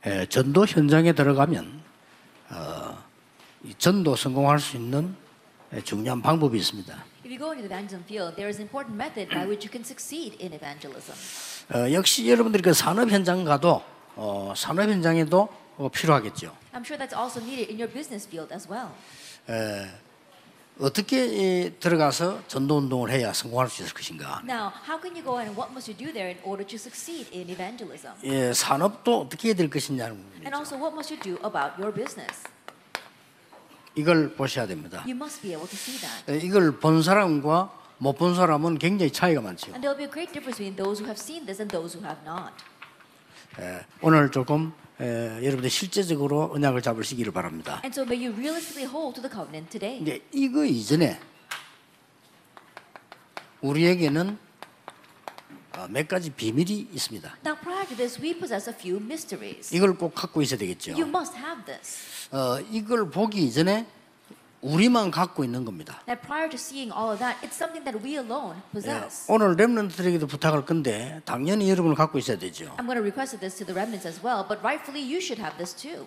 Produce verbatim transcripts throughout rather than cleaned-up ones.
에, 전도 현장에 들어가면 어, 이 전도 성공할 수 있는 에, 중요한 방법이 있습니다. If you go into the evangelism field, there is an important method by which you can succeed in evangelism. 어, 역시 여러분들이 그 산업 현장 가도 어, 산업 현장에도 어, 필요하겠죠. I'm sure that's also needed in your business field as well. 에, 어떻게 이, 들어가서 전도 운동을 해야 성공할 수 있을 것인가? Now, how can you go in and what must you do there in order to succeed in evangelism? 예, 산업도 어떻게 해야 될 것이냐는 And 부분이죠. also, what must you do about your business? 이걸 보셔야 됩니다. You must be able to see that. 에, 이걸 본 사람과 못 본 사람은 굉장히 차이가 많죠. And there will be a great difference between those who have seen this and those who have not. 에, 오늘 조금 에, 여러분들 실제적으로 언약을 잡으시기를 바랍니다. And so may you realistically hold to the covenant today. 이제 이거 이전에 우리에게는 어, 몇 가지 비밀이 있습니다. Now, prior to this, we possess a few mysteries. 이걸 꼭 갖고 있어야 되겠죠. You must have this. 어, 이걸 보기 이전에 우리만 갖고 있는 겁니다. Now, prior to seeing all of that, it's something that we alone 예, possess. 오늘 렘넌트들에게도 부탁할 건데 당연히 여러분을 갖고 있어야 되죠. I'm going to request this to the remnants as well, but rightfully you should have this too.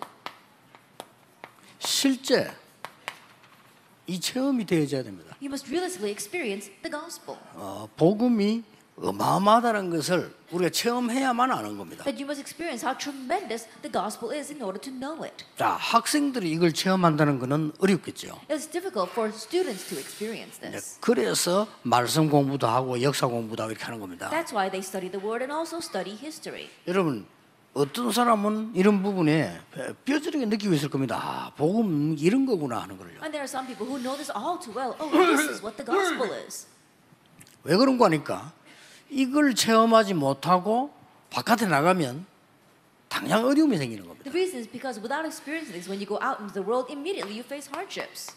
실제 이 체험이 되어져야 됩니다. You must realistically experience the gospel. 어, 복음이 어마어마하다는 것을 우리가 체험해야만 아는 겁니다. That you must experience how tremendous the gospel is in order to know it. 자, 학생들이 이걸 체험한다는 것은 어렵겠죠. It's difficult for students to experience 네, this. 그래서 말씀 공부도 하고 역사 공부도 하고 이렇게 하는 겁니다. That's why they study the word and also study history. 여러분, 어떤 사람은 이런 부분에 뼈저리게 느끼고 있을 겁니다. 아, 복음 이런 거구나 하는 거를요. And there are some people who know this all too well. Oh, this is what the gospel is. 왜 그런 거 하니까 이걸 체험하지 못하고 바깥에 나가면 당장 어려움이 생기는 겁니다. The reason is because without experiencing this, when you go out into the world, immediately you face hardships.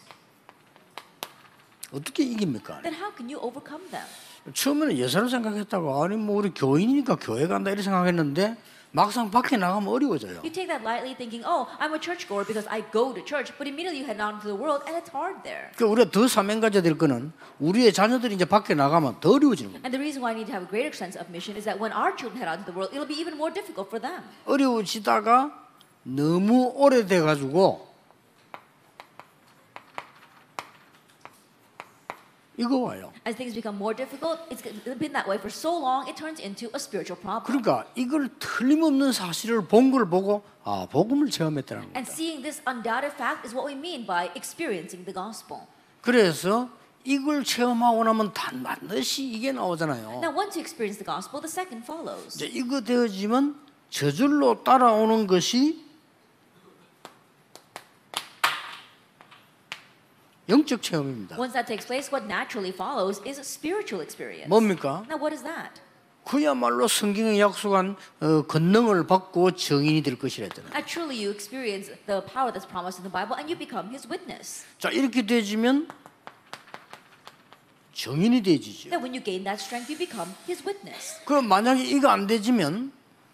어떻게 이깁니까? Then how can you overcome them? 처음에는 예사를 생각했다고 아니 뭐 우리 교인이니까 교회 간다 이렇게 생각했는데 막상 밖에 나가면 어려워져요. You take that lightly, thinking, "Oh, I'm a churchgoer because I go to church," but immediately you head out into the world, and it's hard there. 그 우리가 더 사명 가져야 될 거는 우리의 자녀들이 이제 밖에 나가면 더 어려워지는 겁니다. And the reason why I need to have a greater sense of mission is that when our children head out into the world, it'll be even more difficult for them. 어려워지다가 너무 오래돼 가지고 이거 와요. As things become more difficult, it's been that way for so long, it turns into a spiritual problem. 그러니까 이걸 틀림없는 사실을 본 걸 보고 아 복음을 체험했다는 And 겁니다. seeing this undoubted fact is what we mean by experiencing the gospel. 그래서 이걸 체험하고 나면 단 반드시 이게 나오잖아요. Now, once you experience the gospel, the second follows. 이제 이거 되어지면 저절로 따라오는 것이 영적 체험입니다. Once that takes place, what naturally follows is a spiritual experience. 뭡니까? Now, what is that? 그야말로 성경에 약속한 어, 권능을 받고 증인이 될 것이라 했잖아요. That truly you experience the power that's promised in the Bible and you become His witness. 자 이렇게 되지면 증인이 되지죠. That when you gain that strength, you become His witness. 그럼 만약에 이거 안 되지면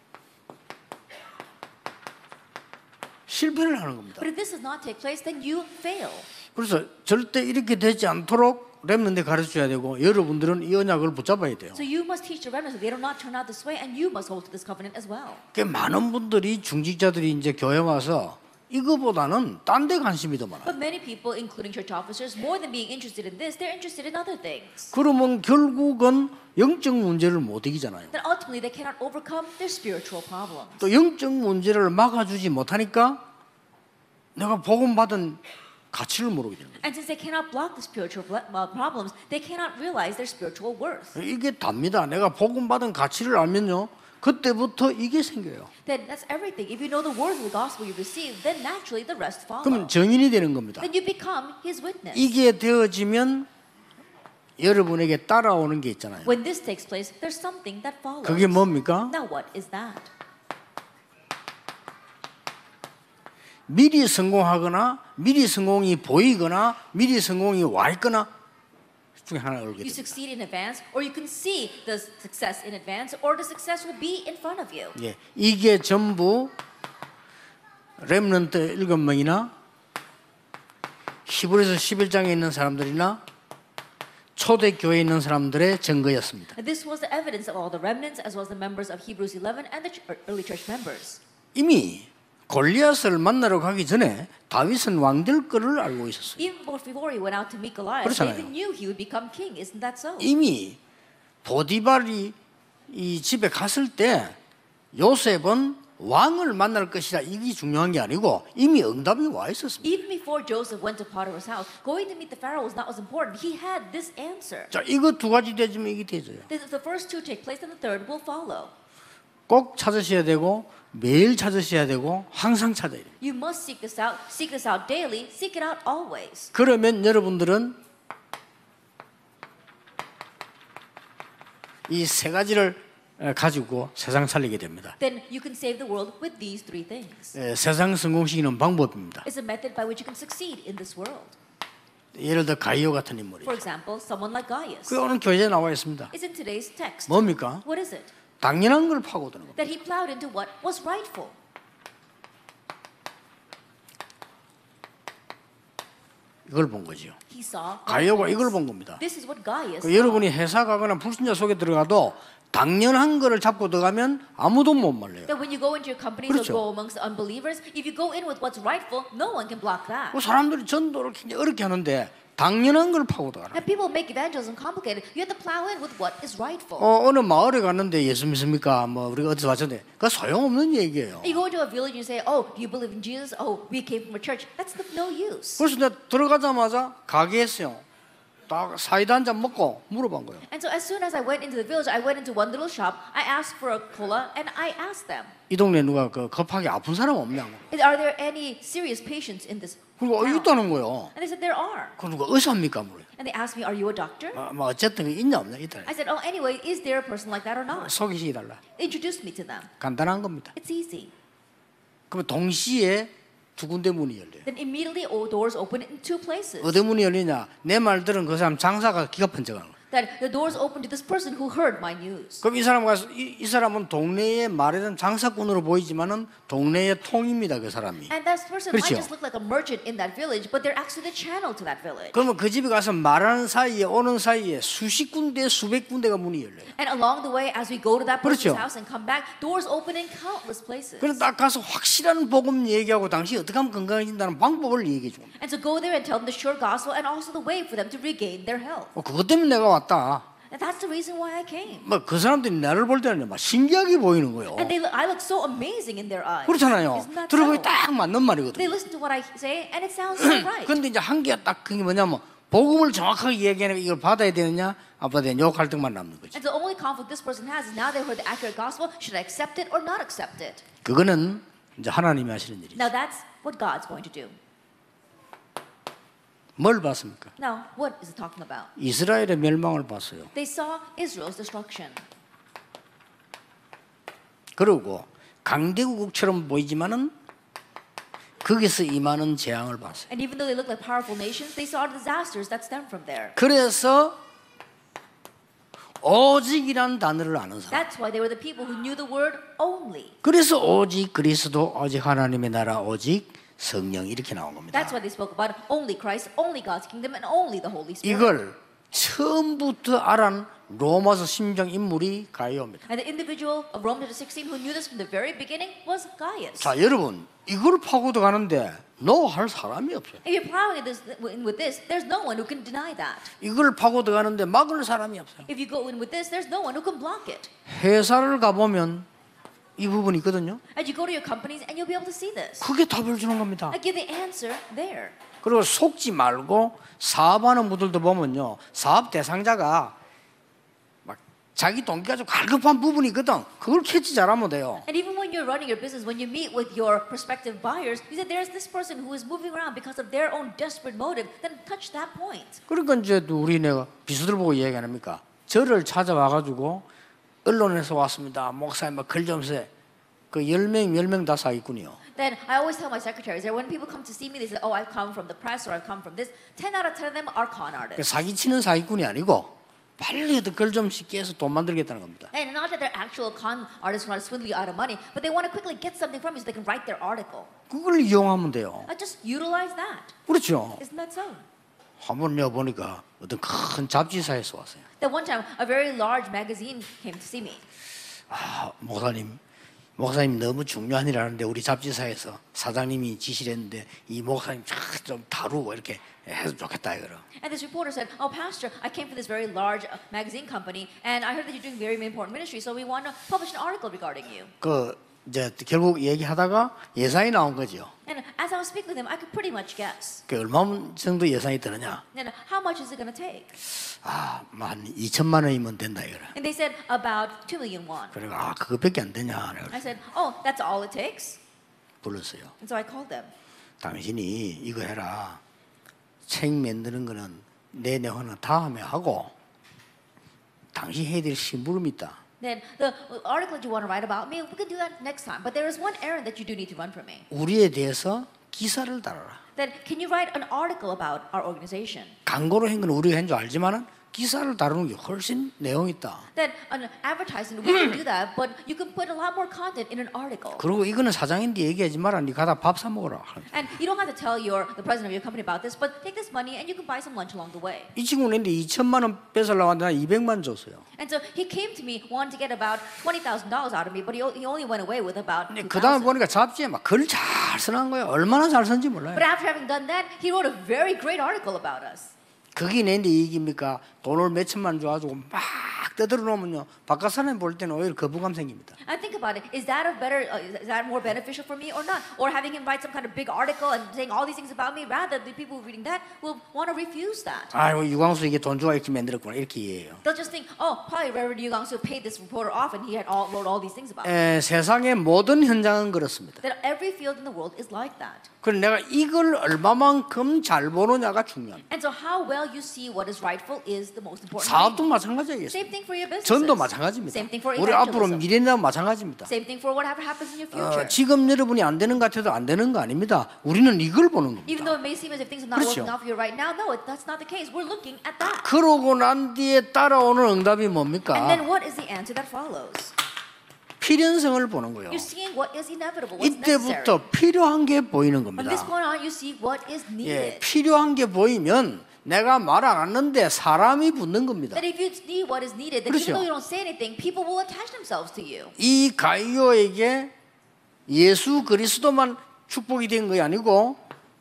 실패를 하는 겁니다. But if this does not take place, then you fail. 그래서 절대 이렇게 되지 않도록 렘넌트에 가르쳐야 되고 여러분들은 이 언약을 붙잡아야 돼요. So you must teach the remnants that they do not turn out this way, and you must hold to this covenant as well. 그 많은 분들이 중직자들이 이제 교회 와서 이거보다는 딴 데 관심이 더 많아요. But many people, including church officers, more than being interested in this, they're interested in other things. 그러면 결국은 영적 문제를 못 이기잖아요. Then ultimately they cannot overcome their spiritual problems. 또 영적 문제를 막아주지 못하니까 내가 복음 받은 가치를 모르게 되는 거예요. And since they cannot block the spiritual uh, problems, they cannot realize their spiritual worth. 이게 답니다. 내가 복음 받은 가치를 알면요, 그때부터 이게 생겨요. Then that's everything. If you know the worth of the gospel you receive, then naturally the rest follow. 그러면 증인이 되는 겁니다. Then you become His witness. 이게 되어지면 여러분에게 따라오는 게 있잖아요. When this takes place, there's something that follows. 그게 뭡니까? Now what is that? 미리 성공하거나 미리 성공이 보이거나 미리 성공이 와 있거나 중에 하나 올게 You 됩니다. succeed in advance, or you can see the success in advance, or the success will be in front of you. 예, 이게 전부 렘넌트 일곱 명이나 히브리서 십일 장에 있는 사람들이나 초대 교회에 있는 사람들의 증거였습니다. And this was the evidence of all the remnants, as well as the members of Hebrews eleven and the ch- early church members. 이미 골리앗을 만나러 가기 전에 다윗은 왕 될 거를 알고 있었어요. Even before he went out to meet Goliath, 그렇잖아요. David knew he would become king. Isn't that so? 이미 보디발이 이 집에 갔을 때 요셉은 왕을 만날 것이다 이게 중요한 게 아니고 이미 응답이 와 있었습니다. Even before Joseph went to Potiphar's house, going to meet the Pharaoh was not as important. He had this answer. 자, 이거 두 가지 되지면 이게 되져요. The, the first two take place, and the third will follow. 꼭 찾으셔야 되고 매일 찾으셔야 되고 항상 찾아야 돼요. You must seek this out. Seek this out daily. Seek it out always. 그러면 여러분들은 이 세 가지를 가지고 세상 살리게 됩니다. Then you can save the world with these three things. 에, 세상 성공시키는 방법입니다. It's a method by which you can succeed in this world. 예를 들어 가이오 같은 For 인물이죠. example, someone like Gaius. 그 오늘 교재에 나와 있습니다. Is in today's text. 뭡니까? What is it? 당연한 걸 파고드는 겁니다. That he plowed into what was rightful. 이걸 본 거죠. He saw. 가이오가 이걸 본 겁니다. This is what Gaius. 그 여러분이 회사 가거나 불신자 속에 들어가도 당연한 거를 잡고 들어가면 아무도 못 말려요. That when you go into your companies 그렇죠. or go amongst the unbelievers, if you go in with what's rightful, no one can block that. 그 사람들이 전도를 굉장히 어렵게 하는데 당연한 걸 파고 들어가라. And people make evangelism complicated. You have to plow in with what is rightful. 어, 어느 마을에 갔는데 예수 믿습니까? 뭐 우리가 어디서 왔는데 그 소용없는 얘기예요. You go into a village and you say, "Oh, do you believe in Jesus? Oh, we came from a church." That's of no use. 그래서 내가 들어가자마자 가게했어요. 딱 사이다 한 잔 먹고 물어본 거예요. And so as soon as I went into the village, I went into one little shop. I asked for a cola, and I asked them, 이 동네 누가 그 급하게 아픈 사람 없냐고. "Are there any serious patients in this 그리고 어, town?" 있다는 거예요. And they said there are. 그 누가 의사입니까 물어요. And they asked me, "Are you a doctor?" 아, 뭐 어쨌든 있냐 없냐 있다. I said, "Oh, anyway, is there a person like that or not?" 소개시켜 달라. Introduce me to them. 간단한 겁니다. It's easy. 그러면 동시에 두 군데 문이 열려요. Then immediately all doors open in two places. 어디 문이 열리냐? 내 말 들은 그 사람 장사가 기가 번쩍하는 거예요. That the doors open to this person who heard my news. 그럼 이 사람 가서 이, 이 사람은 동네에 말하던 장사꾼으로 보이지만은 동네의 통입니다. 그 사람이. And that person 그렇죠. might just look like a merchant in that village, but they're actually the channel to that village. 그러면 그 집에 가서 말하는 사이에 오는 사이에 수십 군데 수백 군데가 문이 열려요. And along the way, as we go to that person's 그렇죠. house and come back, doors open in countless places. 그래서 딱 가서 확실한 복음 얘기하고 당시 어떻게 하면 건강해진다는 방법을 얘기해 줍니다. And so go there and tell them the sure gospel and also the way for them to regain their health. 어, 그것 때문에 내가 왔다. And that's the reason why I came. 뭐 그 사람들이 나를 볼 때는 막 신기하게 보이는 거예요. And they look, I look so amazing in their eyes. 그렇잖아요. Isn't that 들어보니 so? 딱 맞는 They 말이거든요. listen to what I say and it sounds so right. 그런데 이제 한계가 딱 그게 뭐냐면 복음을 정확하게 얘기하는 이걸 받아야 되느냐 안 받아야 되느냐 요 갈등만 남는 거죠. And the only conflict this person has is now they heard the accurate gospel. Should I accept it or not accept it? 그거는 이제 하나님이 하시는 일이죠. Now that's what God's going to do. 뭘 봤습니까? Now, what is it talking about? 이스라엘의 멸망을 봤어요. They saw Israel's destruction. 그리고 강대국처럼 보이지만은 거기서 임하는 재앙을 봤어요. And even though they look like powerful nations, they saw disasters that stem from there. 그래서 오직이란 단어를 아는 사람. That's why they were the people who knew the word only. 그래서 오직 그리스도, 오직 하나님의 나라, 오직 성령 이렇게 나온 겁니다. That's why they spoke about only Christ, only God's kingdom, and only the Holy Spirit. 이걸 처음부터 알은 로마서 심정 인물이 가이오입니다. And the individual of Romans chapter sixteen who knew this from the very beginning was Gaius. 자, 여러분 이걸 파고도 가는데 no 할 사람이 없어요. If you're plowing this, in with this, there's no one who can deny that. 이걸 파고도 가는데 막을 사람이 없어요. If you go in with this, there's no one who can block it. 회사를 가보면 이 부분이 있거든요. And you go to your companies and you'll be able to see this. 그게 답을 주는 겁니다. I give the answer there. 그리고 속지 말고 사업하는 분들도 보면요, 사업 대상자가 막 자기 동기가 좀 갈급한 부분이 있거든. 그걸 캐치 잘하면 돼요. And even when you're running your business, when you meet with your prospective buyers, you say there's this person who is moving around because of their own desperate motive, then touch that point. 그러니까 이제 우리 내가 비수들 보고 얘기 안 합니까? 저를 찾아와 가지고 언론에서 왔습니다. 목사님 막 글 좀 써. 그 열 명, 열 명 다 사기꾼이요. Then I always tell my secretaries that when people come to see me, they say, "Oh, I've come from the press or I've come from this." Ten out of ten of them are con 그 artists. 사기치는 사기꾼이 아니고 빨리 글좀 쉽게 해서 돈 만들겠다는 겁니다. And not that they're actual con artists who are swindling you out of money, but they want to quickly get something from you so they can write their article. 그걸 이용하면 돼요. I just utilize that. 그렇죠. Isn't that so? 한번 내가 보니까 어떤 큰 잡지사에서 왔어요. That one time, a very large magazine came to see me. 아, 목사님, 목사님 너무 중요한 일 하는데 우리 잡지사에서 사장님이 지시를 했는데 이 목사님 좀 다루고 이렇게 해도 좋겠다 이거로. And this reporter said, "Oh, Pastor, I came from this very large uh, magazine company, and I heard that you're doing very important ministry, so we want to publish an article regarding you." 그 이제 결국 얘기하다가 예산이 나온 거죠. And as I was speaking with him, I could pretty much guess. 그 얼마 정도 예산이 드느냐? And how much is it going to take? 아, 한 이천만 원이면 된다 이거라. And they said about two million won. 그리고 아 그거밖에 안 되냐? 그래서 I said, "Oh, that's all it takes." 불렀어요. And so I called them. 당신이 이거 해라. 책 만드는 거는 내 내화는 다음에 하고 당신 해야 될 심부름이 있다. Then the article that you want to write about me, we can do that next time. But there is one errand that you do need to run for me. 우리에 대해서 기사를 달아라. Then can you write an article about our organization? 광고로 한 건 우리가 한 줄 알지만은 기사를 다루는 게 훨씬 내용 있다. Then an advertisement, we can do that, but you can put a lot more content in an article. 그리고 이거는 사장인데 얘기하지 마라. 네 가다 밥 사 먹어라. And you don't have to tell your the president of your company about this, but take this money and you can buy some lunch along the way. 이 친구는 근데 이천만 원 뺏으려고 하는데 이백만 줬어요. And so he came to me wanting to get about twenty thousand dollars out of me, but he, o- he only went away with about 근데 two 그 다음에 thousand. 보니까 잡지에 막 글 잘 쓰는 거예요. 얼마나 잘 쓴지 몰라요. But after having done that, he wrote a very great article about us. 그게 내인데 이익입니까? 돈을 몇 천만 줘가지고 막 떠들어 놓으면요 바깥 사람이 볼 때는 오히려 거부감 생깁니다. I think about it. Is that a better? Uh, is that more beneficial for me or not? Or having him write some kind of big article and saying all these things about me, rather the people reading that will want to refuse that. 아이고 유광수 이게 돈 주고 이렇게 만들었구나 이렇게 이해해요. They'll just think, oh, probably Reverend Yu Gang-soo paid this reporter off, and he had all, wrote all these things about me. 에, 세상의 모든 현장은 그렇습니다. That every field in the world is like that. 그래서 내가 이걸 얼마만큼 잘 보느냐가 중요합니다. And so how well you see what is rightful is the most important 사업도 thing. 마찬가지예요. Same thing for your business. 전도 마찬가지입니다. Same thing for 우리 앞으로 evangelism. 미래나 마찬가지입니다. Same thing for whatever happens in your 어, future. 지금 여러분이 안 되는 것 같아도 안 되는 거 아닙니다. 우리는 이걸 보는 Even 겁니다. though it may seem as if things are not 그렇죠. working out for you right now, no, it, that's not the case. We're looking at that. 그러고 난 뒤에 따라오는 응답이 And 뭡니까? then what is the answer that follows? 필연성을 보는 거예요. You're seeing what is inevitable, what's necessary. 이때부터 필요한 게 보이는 From 겁니다. this point on, you see what is 예, needed. 필요한 게 보이면 내가 말 안 했는데 사람이 붙는 겁니다. That if you see what is needed, then 그렇죠. even though you don't say anything, people will attach themselves to you. 이 가이오에게 예수 그리스도만 축복이 된 것이 아니고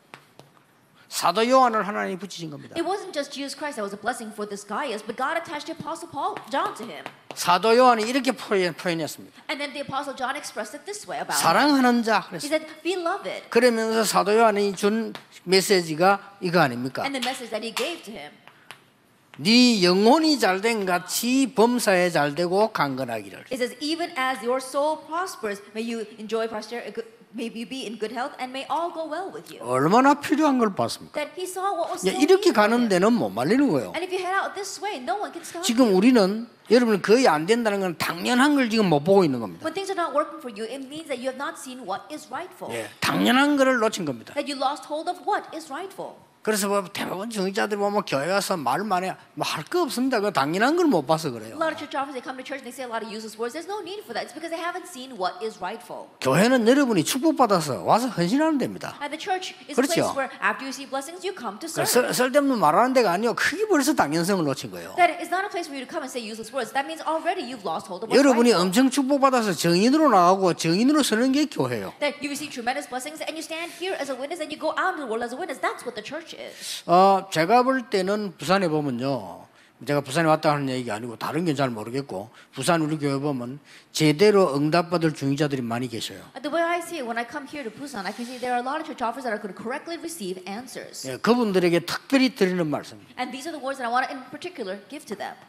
사도 요한을 하나님이 붙이신 겁니다. It wasn't just Jesus Christ that was a blessing for this Gaius, but God attached the Apostle Paul, John to him. 사도 요한이 이렇게 표현, 표현했습니다. And then the Apostle John expressed it this way about him. 사랑하는 자 He 그랬어요. said, "Beloved." 그러면서 사도 요한이 준 메시지가 이거 아닙니까? And the message that he gave to him. 네 영혼이 잘된 같이 범사에 잘되고 강건하기를. It says, "Even as your soul prospers, may you enjoy prosperity, may you be in good health, and may all go well with you." 얼마나 필요한 걸 봤습니까? That he saw what was 야, so 이렇게 needed for 가는 him. 데는 못 말리는 거예요. And if you head out this way, no one can stop 지금 you. 우리는 여러분 거의 안 된다는 건 당연한 걸 지금 못 보고 있는 겁니다. When things are not working for you, it means that you have not seen what is rightful. 예, 당연한 거를 놓친 겁니다. That you lost hold of what is rightful. 그래서 뭐 대부분 정의자들 보면 교회 와서 말만 해, 뭐 할 거 없습니다. 그 당연한 걸 못 봐서 A 그래요. lot of church officers, they come to church and they say a lot of useless words. There's no need for that. It's because they haven't seen what is rightful. 교회는 여러분이 축복받아서 와서 헌신하는 데입니다. And the church is a 그렇죠. place where after you receive blessings, you come to 그 serve. 쓸- 쓸데없는 말하는 데가 아니요. 크게 벌써 당연성을 놓친 거예요. That is not a place for you to come and say useless words. That means already you've lost hold of what's 여러분이 rightful. 엄청 축복받아서 정인으로 나가고 정인으로 서는 게 교회예요. That you receive tremendous blessings and you stand here as a witness and you go out into the world as a witness. That's what the church is. 어, 제가 볼 때는 부산에 보면요. 제가 부산에 왔다 하는 얘기가 아니고 다른 건 잘 모르겠고 부산 우리 교회 보면 제대로 응답받을 중위자들이 많이 계셔요. And the way I see it, when I come here to Busan, I can see there are a lot of church officers that are going to correctly receive answers. 예, 그분들에게 특별히 드리는 말씀입니다. And these are the words that I want to, in particular, give to them.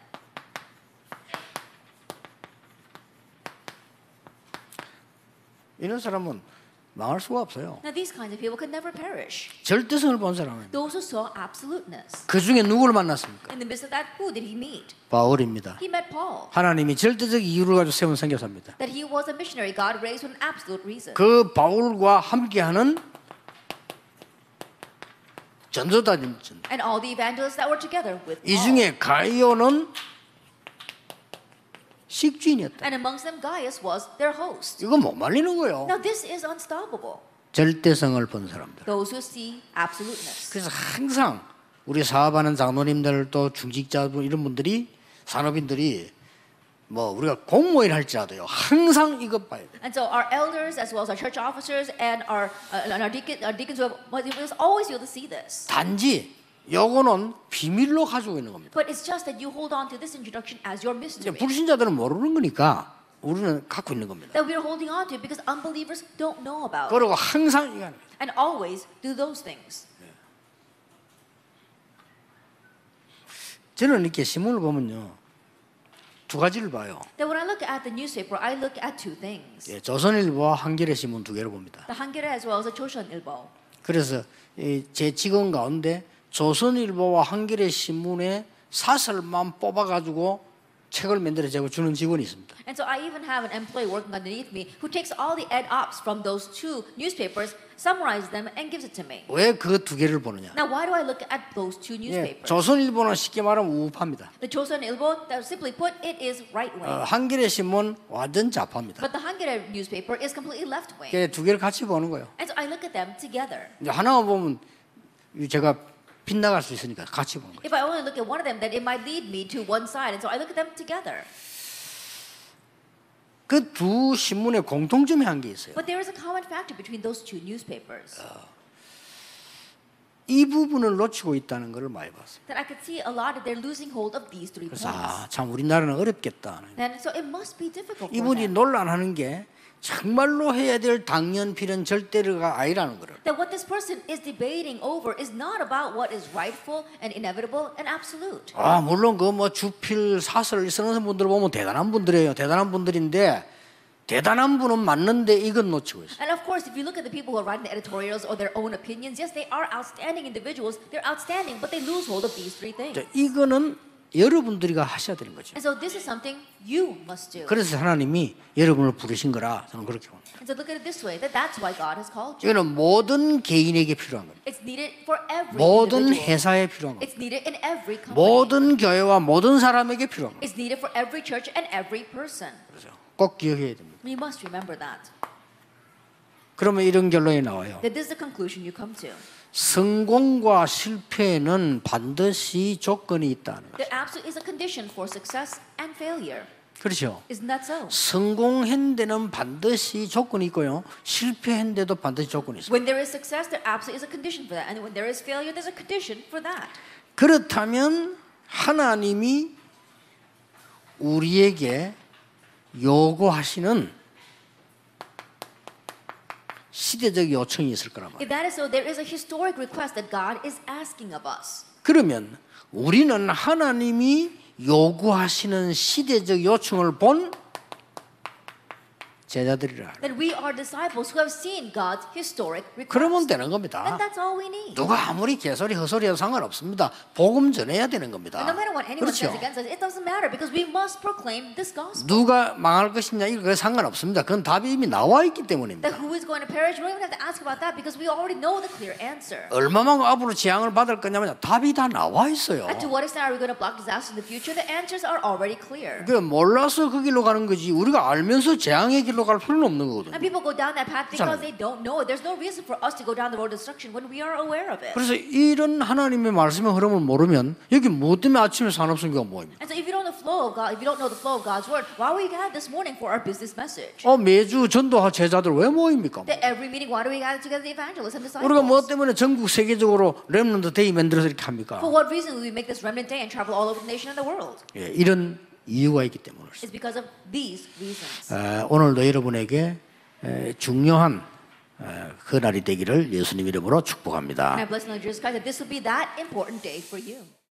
이런 사람은 망할 수가 없어요. Now, these kinds of people can never perish. 절대성을 본 사람은 Those who saw absoluteness. 그 중에 누구를 만났습니까? In the midst of that, who did he meet? 바울입니다. He met Paul. 하나님이 절대적 이유를 가지고 세운 선교사입니다. That he was a missionary God raised with an absolute reason. 그 바울과 함께하는 전도자들 And all the evangelists that were together with 이 Paul. 중에 가이오는 식주인이었다. And amongst them, Gaius was their host. 이거 못 말리는 거예요. Now, this is unstoppable. 절대성을 본 사람들. Those who see absoluteness. 그래서 항상 우리 사업하는 장로님들 또 중직자분 이런 분들이 산업인들이 뭐 우리가 공무원 할지라도요 항상 이것 봐야 돼. And so our elders, as well as our church officers and our uh, and our, deacon, our deacons, who have, must always be able to see this. 단지 요거는 비밀로 가지고 있는 겁니다. But it's just that you hold on to this introduction as your 이제 mystery. 불신자들은 모르는 거니까 우리는 갖고 있는 겁니다. That we are holding on to it because unbelievers don't know about it. 그리고 항상 이거 하는 거예요. And always do those things. 저는 이렇게 신문을 보면요 두 가지를 봐요. That when I look at the newspaper, I look at two things: 예, 조선일보와 한겨레 신문 두 개를 봅니다. the Hanggae as well as the Chosun-ilbo. 그래서 이 제 직원 가운데 조선일보와 한겨레 신문의 사설만 뽑아가지고 책을 만들어 제고 주는 직원이 있습니다. And so I even have an employee working underneath me who takes all the ed-ops from those two newspapers, summarizes them, and gives it to me. 왜 그 두 개를 보느냐? Now, why do I look at those two 예, newspapers? 조선일보는 쉽게 말하면 우파입니다. The Chosun-ilbo, that simply put, it is right 어, wing. 한겨레 신문 완전 좌파입니다. But the Hanggae newspaper is completely left wing. 그 두 개를 같이 보는 거예요. And so I look at them together. 이제 하나만 보면 제가 빗나갈 수 있으니까 같이 보는 거예요. If I only look at one of them, then it might lead me to one side. And so I look at them together. 그 두 신문의 공통점이 한 게 있어요. But there is a common factor between those two newspapers 이 부분을 놓치고 있다는 것을 많이 봤어요. that I could see a lot of they're losing hold of these three 그래서 points. 아, 참 우리나라는 어렵겠다. And so it must be difficult for 이분이 them. 논란하는 게 정말로 해야 될 당연 필연 절대가 아니라는 거를. That what this person is debating over is not about what is rightful and inevitable and absolute. 아 물론 그 뭐 주필 사설 쓰는 분들 보면 대단한 분들이에요. 대단한 분들인데 대단한 분은 맞는데 이건 놓치고 있어요. And of course, if you look at the people who are writing the editorials or their own opinions, yes, they are outstanding individuals. They're outstanding, but they lose hold of these three things. 자, 이거는 여러분들이가 하셔야 되는 거죠. And so this is something you must do. 그래서 하나님이 여러분을 부르신 거라 저는 그렇게 봅니다. And so look at it this way, that that's why God has called you. 이거는 모든 개인에게 필요한 겁니다. It's needed for every 모든 individual. 회사에 필요한 겁니다. It's needed in every company. 모든 교회와 모든 사람에게 필요한 겁니다. It's needed for every church and every person. 그렇죠. 꼭 기억해야 됩니다. We must remember that. 그러면 이런 결론이 나와요. That this is the conclusion you come to. 성공과 실패는 반드시 조건이 있다는 거죠. There absolutely is a condition for success and failure. 그렇죠. Isn't that so? 성공한 데는 반드시 조건이 있고요. 실패한 데도 반드시 조건이 있어요. When there is success, there absolutely is a condition for that. And when there is failure, there's a condition for that. 그렇다면 하나님이 우리에게 요구하시는 시대적 요청이 있을 거란 말이에요. If that is so, there is a historic request that God is asking of us. 그러면 우리는 하나님이 요구하시는 시대적 요청을 본 제자들이라. That we are disciples who have seen God's historic 그러면 request. 되는 겁니다. And that's all we need. 누가 아무리 개소리 헛소리해도 상관없습니다. 복음 전해야 되는 겁니다. And no matter what anyone 그렇죠. says against us, it doesn't matter because we must proclaim this gospel. 누가 망할 것이냐 이거 상관없습니다. 그건 답이 이미 나와 있기 때문입니다. That who is going to perish, we don't even have to ask about that because we already know the clear answer. 얼마만큼 앞으로 재앙을 받을 거냐면 답이 다 나와 있어요. And to what extent are we going to block disaster in the future? The answers are already clear. 그 몰라서 그 길로 가는 거지 우리가 알면서 재앙의 길로 갈 필요는 없는 거거든요. And people go down that path because they don't know it. There's no reason for us to go down the road of destruction when we are aware of it. 그래서 이런 하나님의 말씀의 흐름을 모르면 여기 뭐 때문에 아침에 산업선교가 뭐입니까? And so if you don't know the flow of God, if you don't know the flow of God's word, why are we gathered this morning for our business message? 어 매주 전도 제자들 왜 모입니까? That every meeting, why do we gather together the evangelists and 우리가 뭐 disciples? 때문에 전국 세계적으로 렘넌트 데이 만들어서 이렇게 합니까? For what reason will we make this remnant day and travel all over the nation and the world? 예, 이런 이유가 있기 때문에 It's because of these reasons. 에, 오늘도 여러분에게 에, 중요한 에, 그 날이 되기를 예수님 이름으로 축복합니다. And I bless in the name of Jesus Christ that this will be that important day for you.